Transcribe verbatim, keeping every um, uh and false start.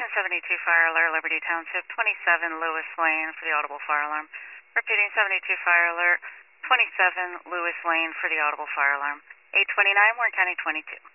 seventy-two Fire Alert, Liberty Township, twenty-seven Lewis Lane for the audible fire alarm. Repeating, seventy-two Fire Alert, twenty-seven Lewis Lane for the audible fire alarm. eight twenty-nine, Warren County twenty-two.